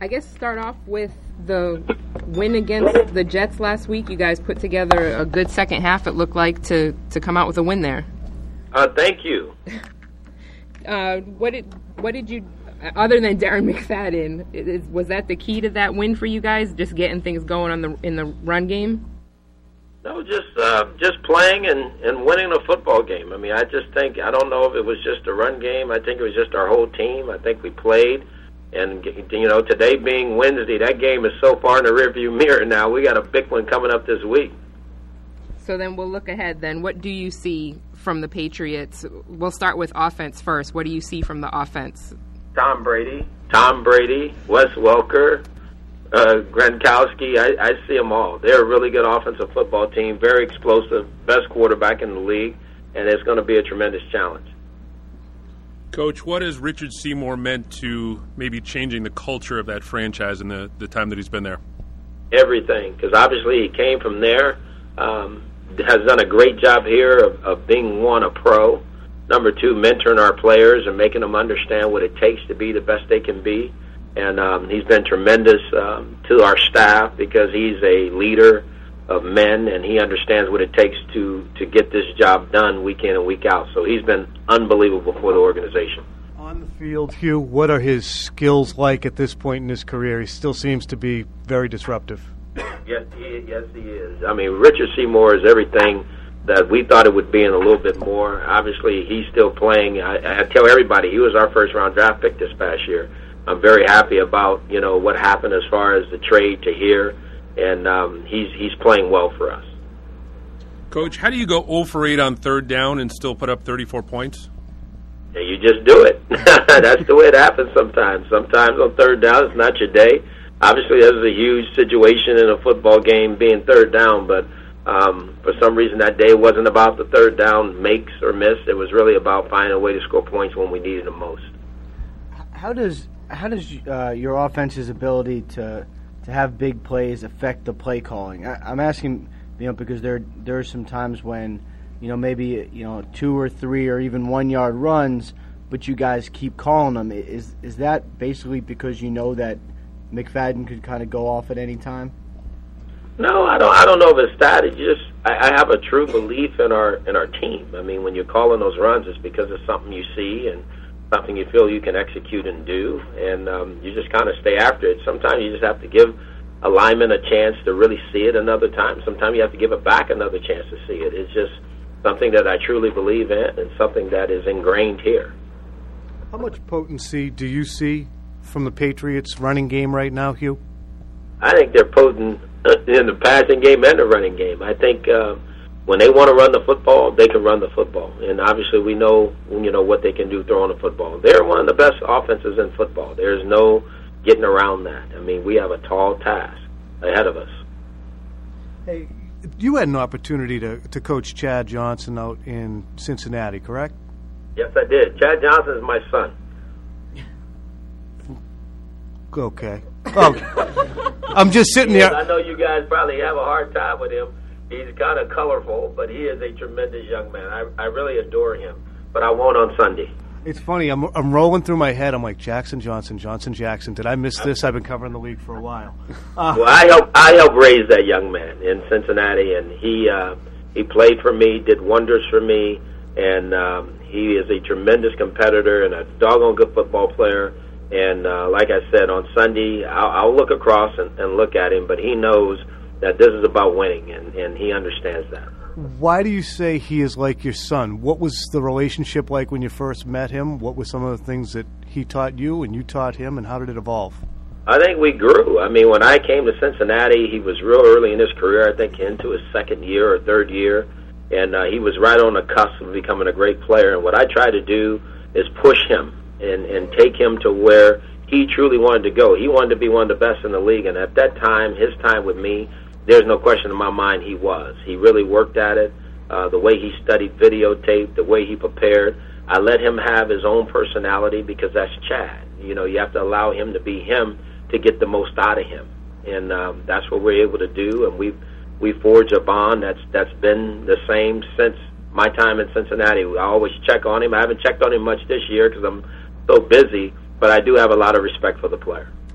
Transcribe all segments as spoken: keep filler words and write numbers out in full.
I guess start off with the win against the Jets last week. You guys put together a good second half, it looked like, to, to come out with a win there. Uh, thank you. uh, what did what did you, other than Darren McFadden, is, was that the key to that win for you guys, just getting things going on the in the run game? No, just uh, just playing and, and winning a football game. I mean, I just think, I don't know if it was just a run game. I think it was just our whole team. I think we played. And, you know, today being Wednesday, that game is so far in the rearview mirror now. We got a big one coming up this week. So then we'll look ahead then. What do you see from the Patriots? We'll start with offense first. What do you see from the offense? Tom Brady. Tom Brady, Wes Welker, uh, Gronkowski. I, I see them all. They're a really good offensive football team, very explosive, best quarterback in the league, and it's going to be a tremendous challenge. Coach, what has Richard Seymour meant to maybe changing the culture of that franchise in the, the time that he's been there? Everything, because obviously he came from there, um, has done a great job here of, of being, one, a pro, number two, mentoring our players and making them understand what it takes to be the best they can be. And um, he's been tremendous um, to our staff because he's a leader of men, and he understands what it takes to, to get this job done week in and week out. So he's been unbelievable for the organization. On the field, Hugh, what are his skills like at this point in his career? He still seems to be very disruptive. Yes, he, yes, he is. I mean, Richard Seymour is everything that we thought it would be and a little bit more. Obviously, he's still playing. I, I tell everybody, he was our first-round draft pick this past year. I'm very happy about, you know, what happened as far as the trade to here. And um, he's he's playing well for us. Coach, how do you go oh for eight on third down and still put up thirty-four points? Yeah, you just do it. That's the way it happens sometimes. Sometimes on third down, it's not your day. Obviously, this is a huge situation in a football game being third down, but um, for some reason that day wasn't about the third down makes or miss. It was really about finding a way to score points when we needed them most. How does how does uh, your offense's ability to to have big plays affect the play calling? I, I'm asking, you know, because there there are some times when, you know, maybe, you know, two or three or even one yard runs, but you guys keep calling them. Is is that basically because you know that McFadden could kind of go off at any time? No, I don't. I don't know if it's that. It's just I, I have a true belief in our in our team. I mean, when you're calling those runs, it's because it's something you see and something you feel you can execute and do, and um, you just kind of stay after it. Sometimes you just have to give a lineman a chance to really see it another time. Sometimes you have to give it back another chance to see it. It's just something that I truly believe in and something that is ingrained here. How much potency do you see from the Patriots' running game right now, Hugh? I think they're potent in the passing game and the running game. I think uh, when they want to run the football, they can run the football. And obviously we know, you know, what they can do throwing the football. They're one of the best offenses in football. There's no getting around that. I mean, we have a tall task ahead of us. Hey, you had an opportunity to, to coach Chad Johnson out in Cincinnati, correct? Yes, I did. Chad Johnson is my son. Okay. Oh, I'm just sitting there. I know you guys probably have a hard time with him. He's kind of colorful, but he is a tremendous young man. I, I really adore him, but I won't on Sunday. It's funny. I'm I'm rolling through my head. I'm like, Jackson Johnson, Johnson Jackson. Did I miss this? I've been covering the league for a while. Uh, well, I helped I helped raise that young man in Cincinnati, and he uh, he played for me, did wonders for me, and um, he is a tremendous competitor and a doggone good football player. And uh, like I said, on Sunday, I'll, I'll look across and, and look at him, but he knows that this is about winning, and, and he understands that. Why do you say he is like your son? What was the relationship like when you first met him? What were some of the things that he taught you and you taught him, and how did it evolve? I think we grew. I mean, when I came to Cincinnati, he was real early in his career, I think into his second year or third year, and uh, he was right on the cusp of becoming a great player. And what I tried to do is push him and, and take him to where he truly wanted to go. He wanted to be one of the best in the league, and at that time, his time with me, there's no question in my mind he was. He really worked at it, uh, the way he studied videotape, the way he prepared. I let him have his own personality because that's Chad. You know, you have to allow him to be him to get the most out of him. And um, that's what we're able to do, and we've we forged a bond that's that's been the same since my time in Cincinnati. I always check on him. I haven't checked on him much this year because I'm so busy, but I do have a lot of respect for the player.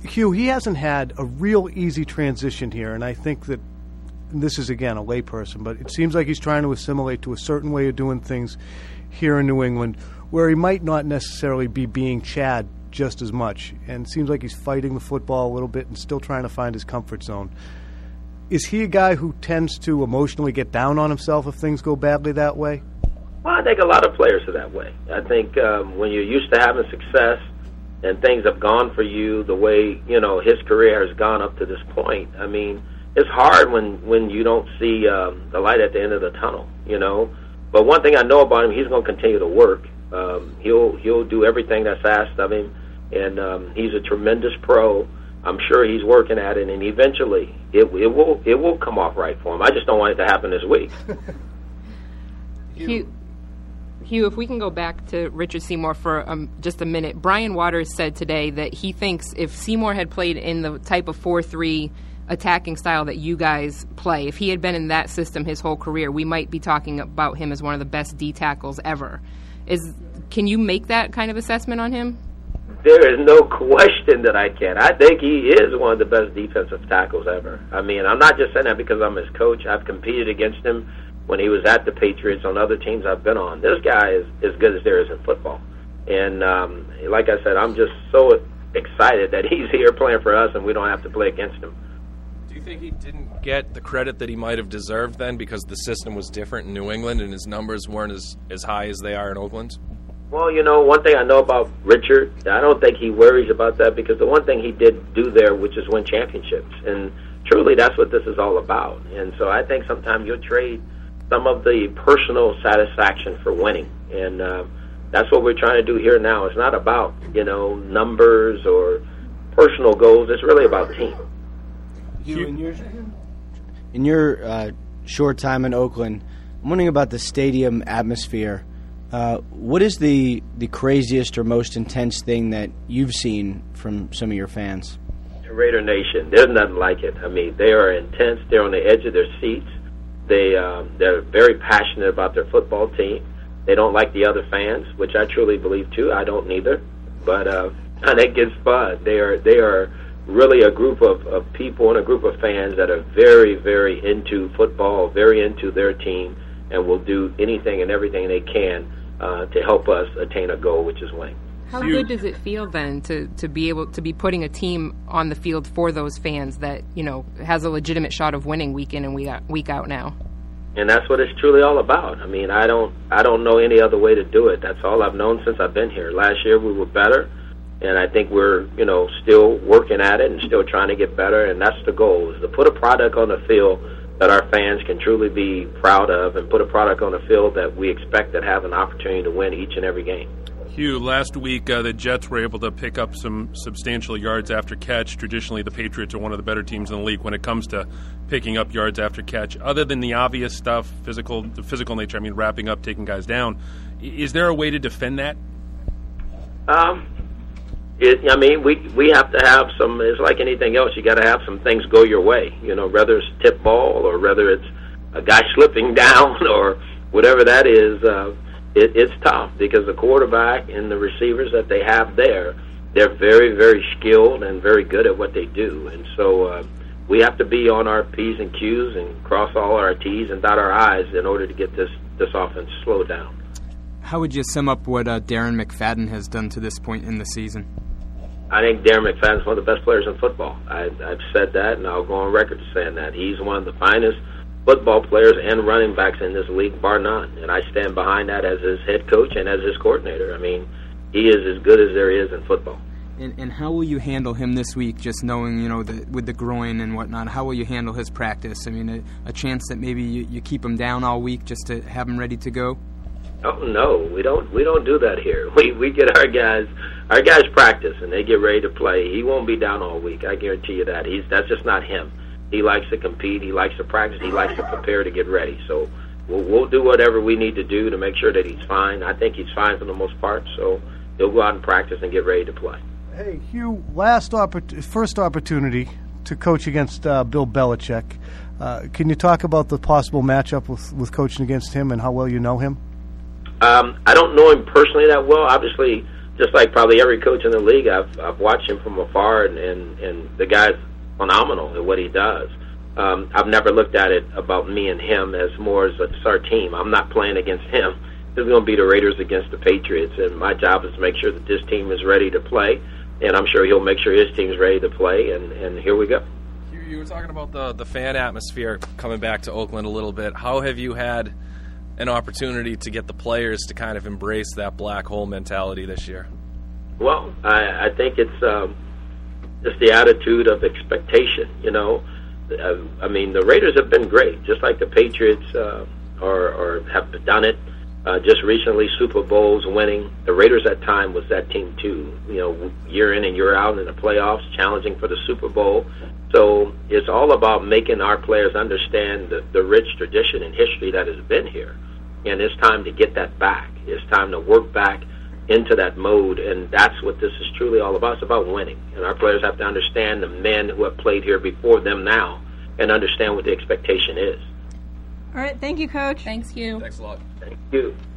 Hugh, he hasn't had a real easy transition here, and I think that and this is, again, a layperson, but it seems like he's trying to assimilate to a certain way of doing things here in New England where he might not necessarily be being Chad just as much, and it seems like he's fighting the football a little bit and still trying to find his comfort zone. Is he a guy who tends to emotionally get down on himself if things go badly that way? Well, I think a lot of players are that way. I think um, when you're used to having success and things have gone for you the way, you know, his career has gone up to this point, I mean, it's hard when, when you don't see um, the light at the end of the tunnel, you know. But one thing I know about him, he's going to continue to work. Um, he'll he'll do everything that's asked of him, and um, he's a tremendous pro. I'm sure he's working at it, and eventually it, it will it will come off right for him. I just don't want it to happen this week. Hugh, Hugh, if we can go back to Richard Seymour for um, just a minute. Brian Waters said today that he thinks if Seymour had played in the type of four three attacking style that you guys play, if he had been in that system his whole career, we might be talking about him as one of the best D tackles ever. Is can you make that kind of assessment on him? There is no question that I can. I think he is one of the best defensive tackles ever. I mean, I'm not just saying that because I'm his coach. I've competed against him when he was at the Patriots on other teams I've been on. This guy is as good as there is in football. And um, like I said, I'm just so excited that he's here playing for us and we don't have to play against him. Do you think he didn't get the credit that he might have deserved then because the system was different in New England and his numbers weren't as, as high as they are in Oakland? Well, you know, one thing I know about Richard, I don't think he worries about that because the one thing he did do there, which is win championships. And truly, that's what this is all about. And so I think sometimes you'll trade some of the personal satisfaction for winning. And uh, that's what we're trying to do here now. It's not about, you know, numbers or personal goals. It's really about team. You, in your, in your uh, short time in Oakland, I'm wondering about the stadium atmosphere. Uh, what is the, the craziest or most intense thing that you've seen from some of your fans? Raider Nation, there's nothing like it. I mean, they are intense. They're on the edge of their seats. They, uh, they're very passionate about their football team. They don't like the other fans, which I truly believe, too. I don't neither. But uh, and it gets fun. They are, they are really a group of, of people and a group of fans that are very, very into football, very into their team, and will do anything and everything they can uh, to help us attain a goal, which is winning. How good does it feel then to, to be able to be putting a team on the field for those fans that, you know, has a legitimate shot of winning week in and week out, week out now? And that's what it's truly all about. I mean, I don't I don't know any other way to do it. That's all I've known since I've been here. Last year we were better, and I think we're, you know, still working at it and still trying to get better, and that's the goal, is to put a product on the field that our fans can truly be proud of and put a product on the field that we expect that have an opportunity to win each and every game. Hugh, last week uh, the Jets were able to pick up some substantial yards after catch. Traditionally, the Patriots are one of the better teams in the league when it comes to picking up yards after catch. Other than the obvious stuff, physical, the physical nature, I mean, wrapping up, taking guys down, is there a way to defend that? Um, it, I mean, we we have to have some. It's like anything else. You got to have some things go your way. You know, whether it's tip ball or whether it's a guy slipping down or whatever that is. Uh, It, it's tough because the quarterback and the receivers that they have there, they're very, very skilled and very good at what they do. And so uh, we have to be on our P's and Q's and cross all our T's and dot our I's in order to get this, this offense slowed down. How would you sum up what uh, Darren McFadden has done to this point in the season? I think Darren McFadden is one of the best players in football. I, I've said that, and I'll go on record saying that. He's one of the finest football players and running backs in this league, bar none. And I stand behind that as his head coach and as his coordinator. I mean, he is as good as there is in football. And, and how will you handle him this week, just knowing, you know, the, with the groin and whatnot, how will you handle his practice? I mean, a, a chance that maybe you, you keep him down all week just to have him ready to go? Oh, no, we don't we don't do that here. We we get our guys our guys practice and they get ready to play. He won't be down all week, I guarantee you that. He's that's just not him. He likes to compete. He likes to practice. He likes to prepare to get ready. So we'll, we'll do whatever we need to do to make sure that he's fine. I think he's fine for the most part. So he'll go out and practice and get ready to play. Hey, Hugh, last oppor- first opportunity to coach against uh, Bill Belichick. Uh, can you talk about the possible matchup with, with coaching against him and how well you know him? Um, I don't know him personally that well. Obviously, just like probably every coach in the league, I've I've watched him from afar, and and, and the guy's phenomenal at what he does. Um, I've never looked at it about me and him as more as it's our team. I'm not playing against him. It's going to be the Raiders against the Patriots, and my job is to make sure that this team is ready to play, and I'm sure he'll make sure his team's ready to play, and, and here we go. You, you were talking about the, the fan atmosphere coming back to Oakland a little bit. How have you had an opportunity to get the players to kind of embrace that black hole mentality this year? Well, I, I think it's um, just the attitude of expectation, you know. Uh, I mean, the Raiders have been great, just like the Patriots uh, are, or have done it. Uh, just recently, Super Bowls winning. The Raiders at time was that team too. You know, year in and year out in the playoffs, challenging for the Super Bowl. So it's all about making our players understand the, the rich tradition and history that has been here. And it's time to get that back. It's time to work back into that mode, and that's what this is truly all about. It's about winning. And our players have to understand the men who have played here before them now and understand what the expectation is. All right, thank you, Coach. Thanks, you. Thanks a lot. Thank you.